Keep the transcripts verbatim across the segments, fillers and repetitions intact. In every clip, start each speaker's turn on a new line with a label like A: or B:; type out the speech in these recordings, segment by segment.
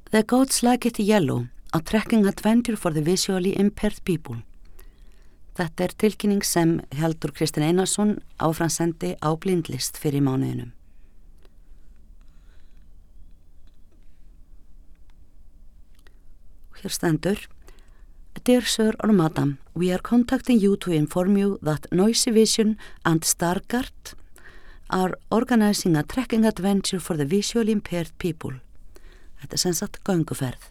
A: The Gods Like It Yellow, a trekking adventure for the visually impaired people. Þetta er tilkynning sem heldur Kristinn Einarsson áframsendi á blindlist fyrir mánuðinum. Hér stendur: Dear Sir or Madam, we are contacting you to inform you that Noisy Vision and Stargard are organizing a trekking adventure for the visually impaired people. Þetta er sem sagt gönguferð.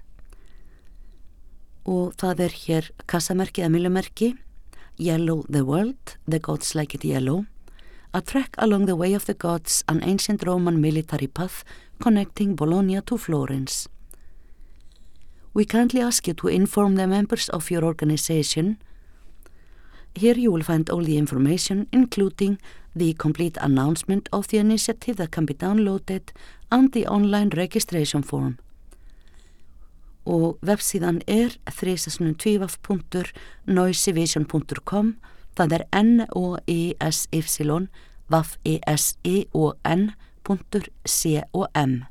A: Og það er hér kassamerki eða millumerki, Yellow the World, The Gods Like It Yellow, a trek along the way of the gods, an ancient Roman military path connecting Bologna to Florence. We kindly ask you to inform the members of your organization. Here you will find all the information, including the complete announcement of the initiative that can be downloaded and the online registration form. Og vefsíðan er w w w punktur noisy vision punktur com, það er n o i s y v e s i o n punktur com.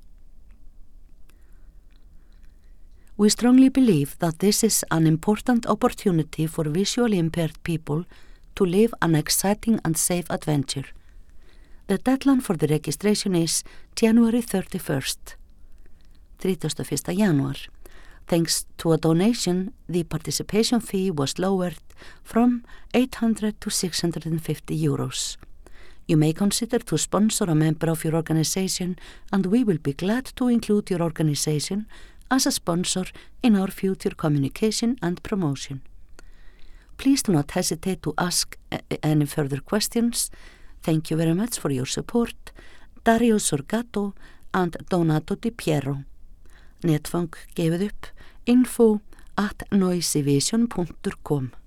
A: We strongly believe that this is an important opportunity for visually impaired people to live an exciting and safe adventure. The deadline for the registration is January thirty-first, þrítugasta og fyrsta janúar. Thanks to a donation, the participation fee was lowered from eight hundred to six hundred fifty euros. You may consider to sponsor a member of your organization, and we will be glad to include your organization as a sponsor in our future communication and promotion. Please do not hesitate to ask any further questions. Thank you very much for your support. Dario Sorgato and Donato Di Piero. Netfang gefið upp, info at noisy vision punktur com.